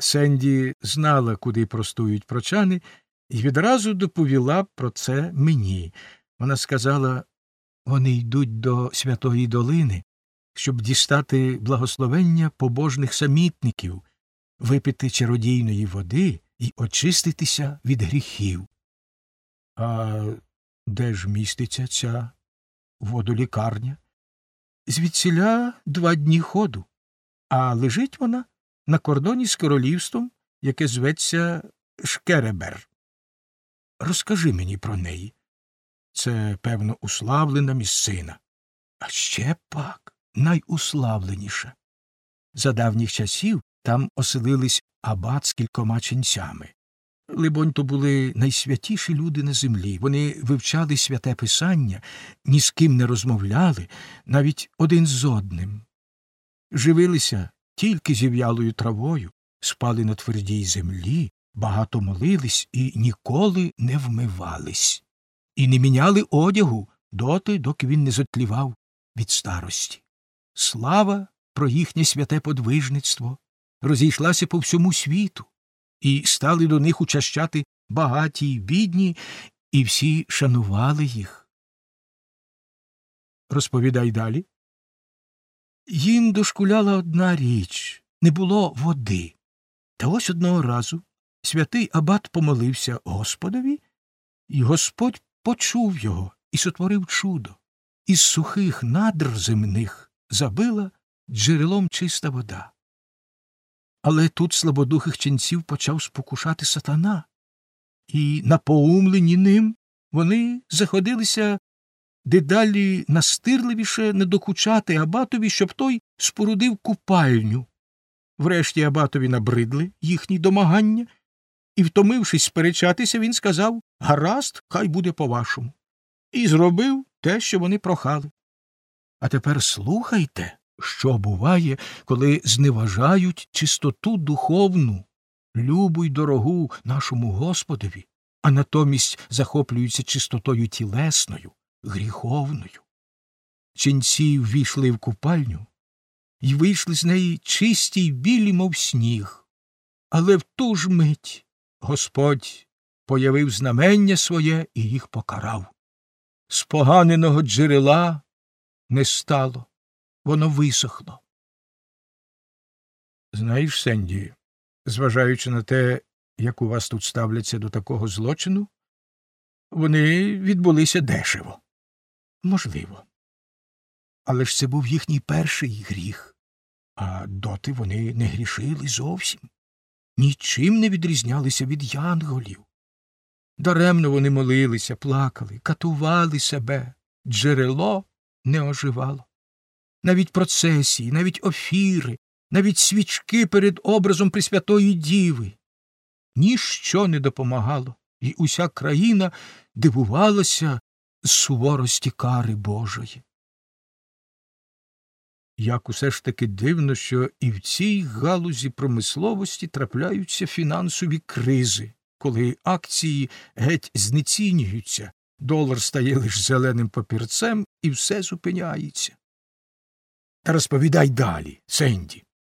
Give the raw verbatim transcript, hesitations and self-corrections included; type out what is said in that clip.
Сенді знала, куди простують прочани, і відразу доповіла про це мені. Вона сказала, вони йдуть до Святої долини, щоб дістати благословення побожних самітників, випити чародійної води і очиститися від гріхів. А де ж міститься ця водолікарня? Звідсіля два дні ходу, а лежить вона на кордоні з королівством, яке зветься Шкеребер. Розкажи мені про неї. Це, певно, уславлена місцина. А ще пак найуславленіша. За давніх часів там оселились абат з кількома ченцями. Либонь, то були найсвятіші люди на землі. Вони вивчали святе писання, ні з ким не розмовляли, навіть один з одним. Живилися тільки зів'ялою травою, спали на твердій землі, багато молились і ніколи не вмивались. І не міняли одягу доти, доки він не зотлівав від старості. Слава про їхнє святе подвижництво розійшлася по всьому світу, і стали до них учащати багаті й бідні, і всі шанували їх. Розповідай далі. Їм дошкуляла одна річ – не було води. Та ось одного разу святий абат помолився Господові, і Господь почув його і сотворив чудо. Із сухих надр земних забила джерелом чиста вода. Але тут слабодухих ченців почав спокушати сатана, і, напоумлені ним, вони заходилися дедалі настирливіше не докучати абатові, щоб той спорудив купальню. Врешті абатові набридли їхні домагання, і, втомившись сперечатися, він сказав: «Гаразд, хай буде по-вашому». І зробив те, що вони прохали. А тепер слухайте, що буває, коли зневажають чистоту духовну, любу й дорогу нашому Господові, а натомість захоплюються чистотою тілесною, гріховною. Ченці ввійшли в купальню і вийшли з неї чисті й білі, мов сніг. Але в ту ж мить Господь появив знамення своє і їх покарав. Споганеного джерела не стало, воно висохло. Знаєш, Сенді, зважаючи на те, як у вас тут ставляться до такого злочину, вони відбулися дешево. Можливо. Але ж це був їхній перший гріх, а доти вони не грішили зовсім. Нічим не відрізнялися від янголів. Даремно вони молилися, плакали, катували себе. Джерело не оживало. Навіть процесії, навіть офіри, навіть свічки перед образом Пресвятої Діви. Ніщо не допомагало, і уся країна дивувалася з суворості кари Божої. Як усе ж таки дивно, що і в цій галузі промисловості трапляються фінансові кризи, коли акції геть знецінюються, долар стає лише зеленим папірцем і все зупиняється. Та розповідай далі, Сенді.